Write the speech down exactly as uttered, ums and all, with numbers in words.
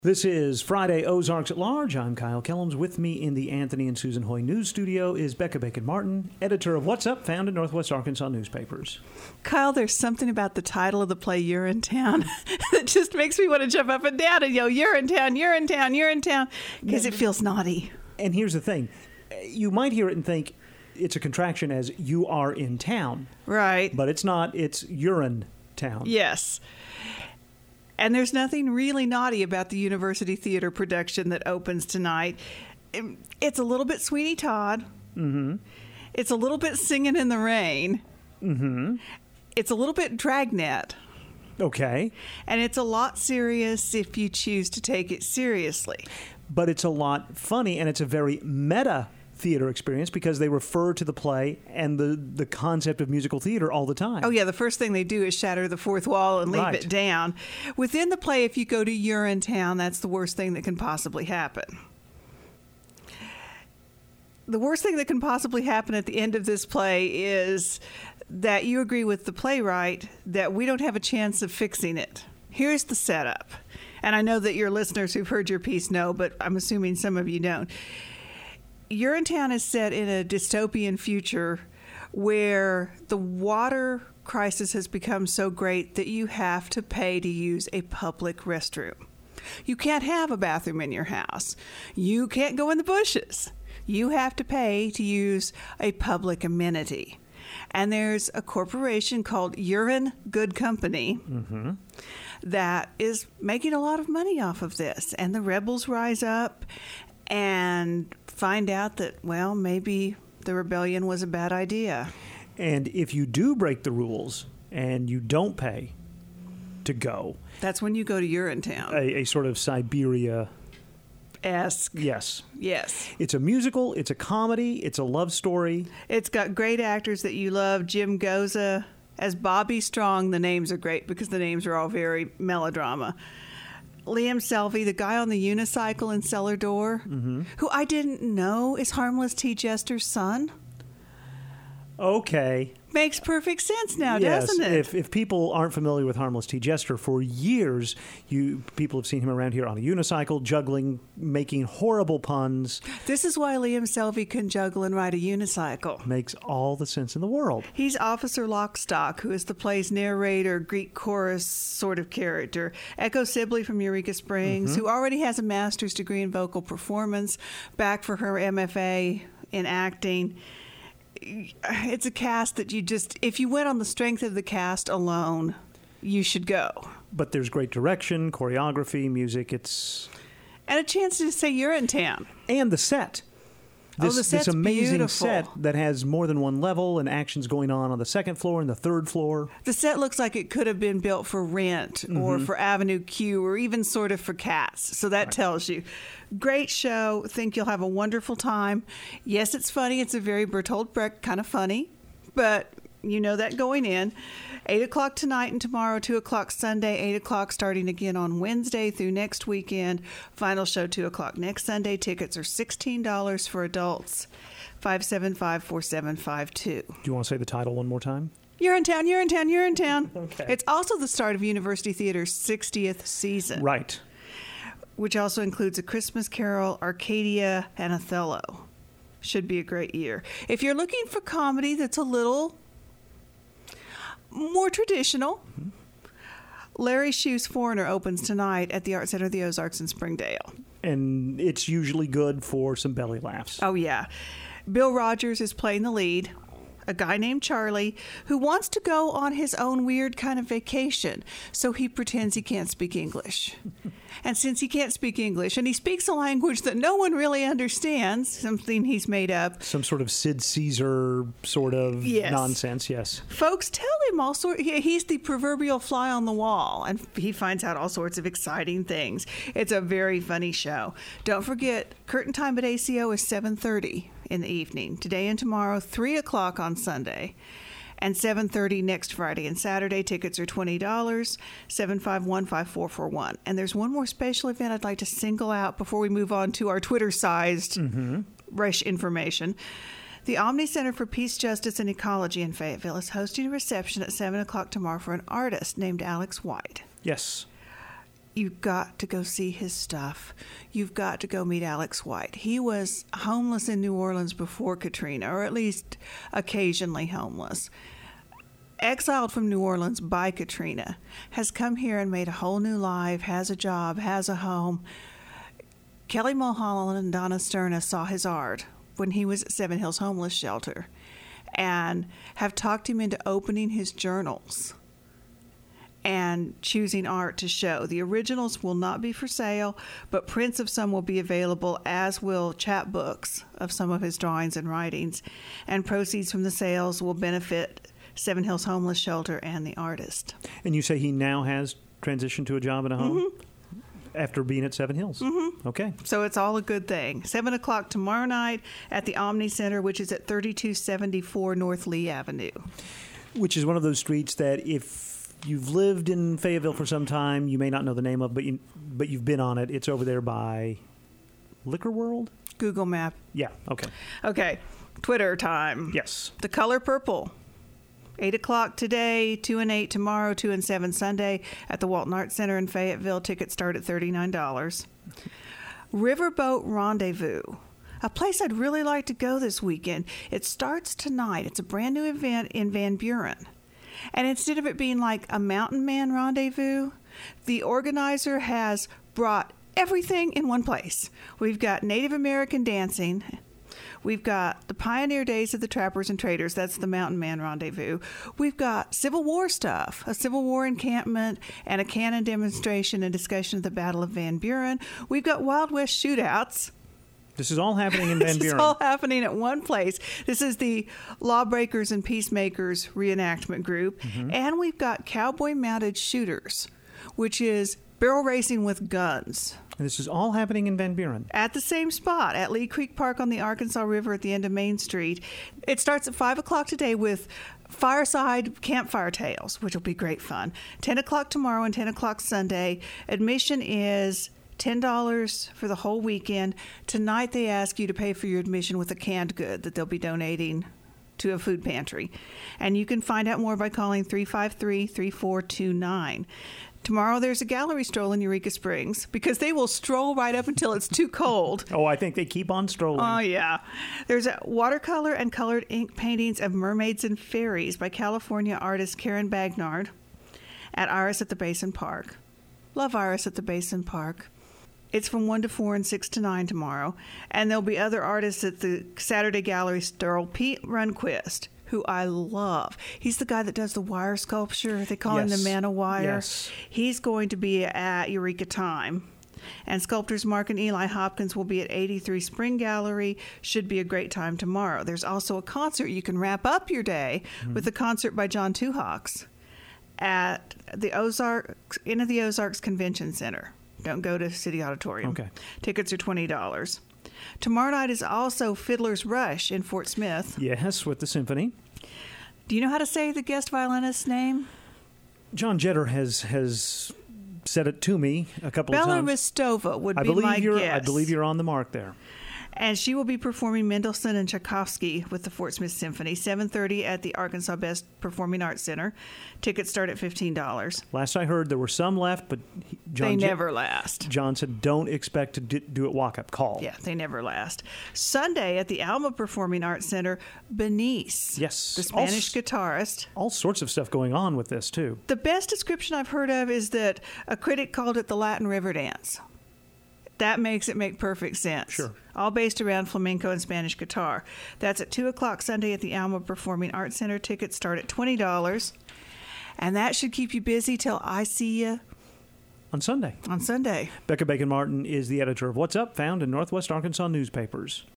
This is Friday Ozarks at Large. I'm Kyle Kellums. With me in the Anthony and Susan Hoy News Studio is Becca Bacon-Martin, editor of What's Up, found in Northwest Arkansas newspapers. Kyle, there's something about the title of the play, Urinetown, that just makes me want to jump up and down and yell, Urinetown, Urinetown, Urinetown, because it feels naughty. And here's the thing. You might hear it and think it's a contraction as you are in town. Right. But it's not. It's urine town. Yes. And there's nothing really naughty about the University Theater production that opens tonight. It's a little bit Sweeney Todd. Mm-hmm. It's a little bit Singing in the Rain. Mm-hmm. It's a little bit Dragnet. Okay. And it's a lot serious if you choose to take it seriously. But it's a lot funny, and it's a very meta theater experience because they refer to the play and the, the concept of musical theater all the time. Oh, yeah. The first thing they do is shatter the fourth wall and leave Right. it down. Within the play, if you go to Urinetown, that's the worst thing that can possibly happen. The worst thing that can possibly happen at the end of this play is that you agree with the playwright that we don't have a chance of fixing it. Here's the setup. And I know that your listeners who've heard your piece know, but I'm assuming some of you don't. Urinetown is set in a dystopian future where the water crisis has become so great that you have to pay to use a public restroom. You can't have a bathroom in your house. You can't go in the bushes. You have to pay to use a public amenity. And there's a corporation called Urine Good Company Mm-hmm. that is making a lot of money off of this. And the rebels rise up and find out that, well, maybe the rebellion was a bad idea. And if you do break the rules and you don't pay to go, That's when you go to Urinetown. a, a sort of Siberia. Esque. Yes. Yes. It's a musical, it's a comedy, it's a love story. It's got great actors that you love. Jim Goza as Bobby Strong. The names are great because the names are all very melodrama. Liam Selvey, the guy on the unicycle in Cellar Door, Mm-hmm. who I didn't know is Harmless T. Jester's son. Okay. Makes perfect sense now, yes, doesn't it? If, if people aren't familiar with Harmless T. Jester, for years, you people have seen him around here on a unicycle, juggling, making horrible puns. This is why Liam Selvey can juggle and ride a unicycle. Makes all the sense in the world. He's Officer Lockstock, who is the play's narrator, Greek chorus sort of character. Echo Sibley from Eureka Springs, Mm-hmm. who already has a master's degree in vocal performance, back for her M F A in acting. It's a cast that you just, if you went on the strength of the cast alone, you should go. But there's great direction, choreography, music. It's And a chance to say you're in town. and the set. Oh, This, the set's this amazing beautiful. set that has more than one level and action's going on on the second floor and the third floor. The set looks like it could have been built for Rent or Mm-hmm. for Avenue Q or even sort of for Cats. So that tells you. Great show. Think you'll have a wonderful time. Yes, it's funny. It's a very Bertolt Brecht kind of funny, but you know that going in. eight o'clock tonight and tomorrow, two o'clock Sunday, eight o'clock starting again on Wednesday through next weekend. Final show, two o'clock next Sunday. Tickets are sixteen dollars for adults, five seven five, four seven five two. Do you want to say the title one more time? You're in town, you're in town, you're in town. Okay. It's also the start of University Theater's sixtieth season, Right. which also includes A Christmas Carol, Arcadia, and Othello. Should be a great year. If you're looking for comedy that's a little more traditional, Mm-hmm. Larry Shue's Foreigner opens tonight at the Art Center of the Ozarks in Springdale. And it's usually good for some belly laughs. Oh, yeah. Bill Rogers is playing the lead, a guy named Charlie, who wants to go on his own weird kind of vacation, so he pretends he can't speak English. And since he can't speak English, and he speaks a language that no one really understands, something he's made up, Some sort of Sid Caesar sort of Yes. nonsense, yes. folks tell him all sorts. He, he's the proverbial fly on the wall, and he finds out all sorts of exciting things. It's a very funny show. Don't forget, curtain time at A C O is seven thirty in the evening. Today and tomorrow, three o'clock on Sunday, and seven thirty next Friday and Saturday. Tickets are twenty dollars, seven five one, five four four one. And there's one more special event I'd like to single out before we move on to our Twitter-sized rush information. The Omni Center for Peace, Justice, and Ecology in Fayetteville is hosting a reception at seven o'clock tomorrow for an artist named Alex White. Yes. You've got to go see his stuff. You've got to go meet Alex White. He was homeless in New Orleans before Katrina, or at least occasionally homeless. Exiled from New Orleans by Katrina, has come here and made a whole new life, has a job, has a home. Kelly Mulholland and Donna Sterna saw his art when he was at Seven Hills Homeless Shelter and have talked him into opening his journals and choosing art to show. The originals will not be for sale, but prints of some will be available, as will chapbooks of some of his drawings and writings, and proceeds from the sales will benefit Seven Hills Homeless Shelter and the artist. And you say he now has transitioned to a job in a home? Mm-hmm. After being at Seven Hills? Mm-hmm. Okay. So it's all a good thing. seven o'clock tomorrow night at the Omni Center, which is at thirty-two seventy-four North Lee Avenue. Which is one of those streets that if you've lived in Fayetteville for some time, you may not know the name of, but, you, but you've been on it. It's over there by Liquor World? Google Map. Yeah, okay. Okay, Twitter time. Yes. The Color Purple. eight o'clock today, two and eight tomorrow, two and seven Sunday at the Walton Arts Center in Fayetteville. Tickets start at thirty-nine dollars. Riverboat Rendezvous, a place I'd really like to go this weekend. It starts tonight. It's a brand new event in Van Buren. And instead of it being like a Mountain Man rendezvous, the organizer has brought everything in one place. We've got Native American dancing. We've got the pioneer days of the trappers and traders. That's the Mountain Man Rendezvous. We've got Civil War stuff, a Civil War encampment and a cannon demonstration and discussion of the Battle of Van Buren. We've got Wild West shootouts. This is all happening in Van Buren. This is all happening at one place. This is the Lawbreakers and Peacemakers reenactment group. Mm-hmm. And we've got Cowboy Mounted Shooters, which is barrel racing with guns. And this is all happening in Van Buren. At the same spot, at Lee Creek Park on the Arkansas River at the end of Main Street. It starts at five o'clock today with fireside campfire tales, which will be great fun. ten o'clock tomorrow and ten o'clock Sunday. Admission is ten dollars for the whole weekend. Tonight they ask you to pay for your admission with a canned good that they'll be donating to a food pantry. And you can find out more by calling three five three, three four two nine. Tomorrow there's a gallery stroll in Eureka Springs because they will stroll right up until it's too cold. Oh, I think they keep on strolling. Oh, yeah. There's a watercolor and colored ink paintings of mermaids and fairies by California artist Karen Bagnard at Iris at the Basin Park. Love Iris at the Basin Park. It's from one to four and six to nine tomorrow. And there'll be other artists at the Saturday gallery stroll. Pete Runquist, who I love. He's the guy that does the wire sculpture. They call yes. him the Man of Wire. Yes. He's going to be at Eureka Time. And sculptors Mark and Eli Hopkins will be at eighty-three Spring Gallery. Should be a great time tomorrow. There's also a concert. You can wrap up your day mm-hmm. with a concert by John Two Hawks at the Ozarks, Inn of the Ozarks Convention Center. Don't go to City Auditorium. Okay. Tickets are twenty dollars. Tomorrow night is also Fiddler's Rush in Fort Smith. Yes, with the symphony. Do you know how to say the guest violinist's name? John Jetter has has said it to me a couple Bella of times. Ristova would I be believe my you're, guess. I believe you're on the mark there. And she will be performing Mendelssohn and Tchaikovsky with the Fort Smith Symphony, seven thirty at the Arkansas Best Performing Arts Center. Tickets start at fifteen dollars. Last I heard, there were some left, but he, John they Je- never last. John said, don't expect to d- do it walk-up. Call. Yeah, they never last. Sunday at the Alma Performing Arts Center, Benice, yes, the Spanish all, guitarist. All sorts of stuff going on with this, too. The best description I've heard of is that a critic called it the Latin River Dance. That makes it make perfect sense. Sure. All based around flamenco and Spanish guitar. That's at two o'clock Sunday at the Alma Performing Arts Center. Tickets start at twenty dollars. And that should keep you busy till I see you on Sunday. On Sunday. Becca Bacon Martin is the editor of What's Up, found in Northwest Arkansas newspapers.